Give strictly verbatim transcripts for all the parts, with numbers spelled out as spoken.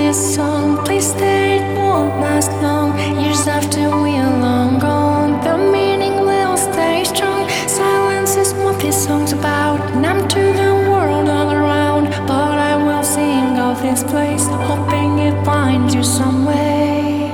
a song. Please stay, it won't last long. Years after we are long gone, the meaning will stay strong. Silence is what this song's about. And I'm to the world all around, but I will sing of this place, hoping it finds you some way.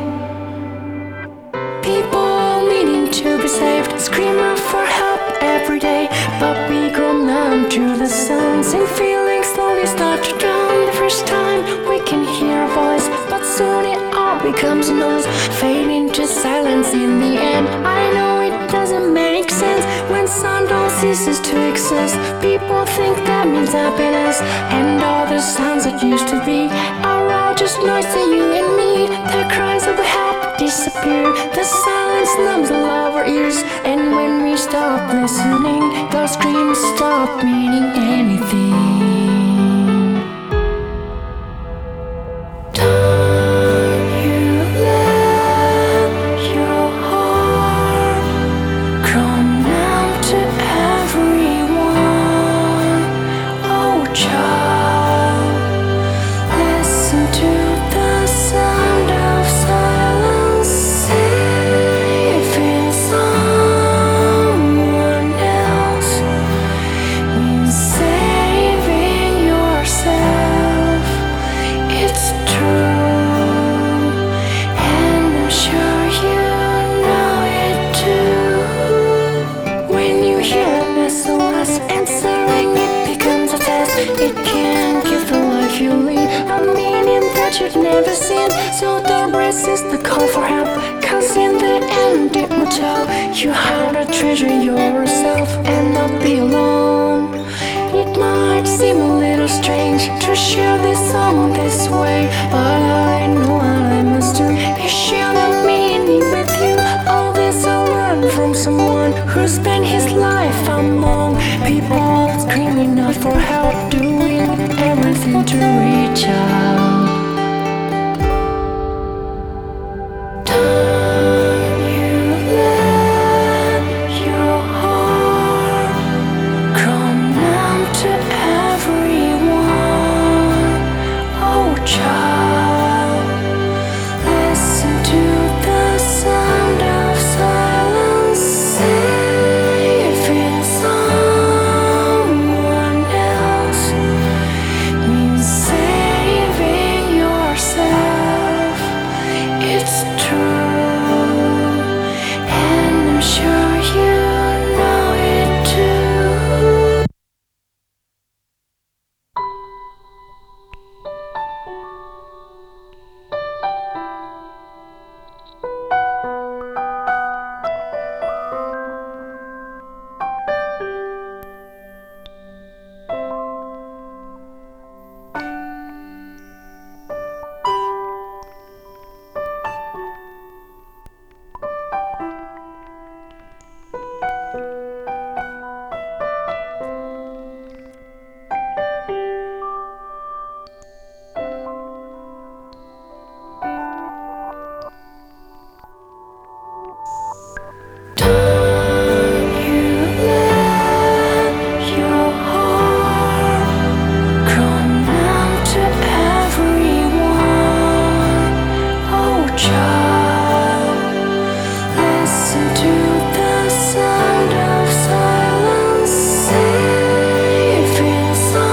People needing to be saved, screaming for help every day, but we grow numb to the sounds and feelings slowly start to drown. The first time we can hear a voice, but soon it all becomes noise, fading to silence in the end. I know it doesn't make sense when sound all ceases to exist. People think that means happiness, and all the sounds that used to be are all just noise to you and me. The cries of help disappear, the silence numbs all our ears, and when we stop listening, those screams stop meaning anything. Don't you let your heart grow numb to everyone. Oh child, listen to the sound of silence, saving someone else means saving yourself. It's true, and I'm sure you know it too. When you hear an S O S answering, it becomes a test. It can give the life you lead a meaning that you've never seen. So don't resist the call for help, cause in the end it will tell you how to treasure yourself and not be alone. It might seem a little strange to share this song this way, but I know what I must do is share the meaning with you. All this I learned from someone who spent his life among people screaming out for help, doing everything to reach out. Don't you let your heart grow numb to everyone. Oh child, listen to the sound of silence, saving someone else means saving yourself. It's true, and I'm sure you know it too. Don't you let your heart grow numb to everyone. Oh child, listen to the sound of silence, saving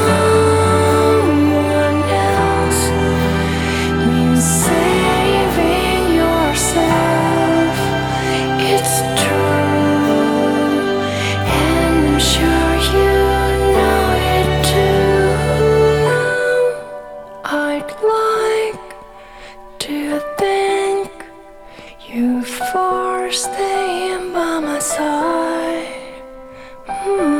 someone else means saving yourself. It's true, and I'm sure you know it too. I'd like to thank you for staying by my side. Mm.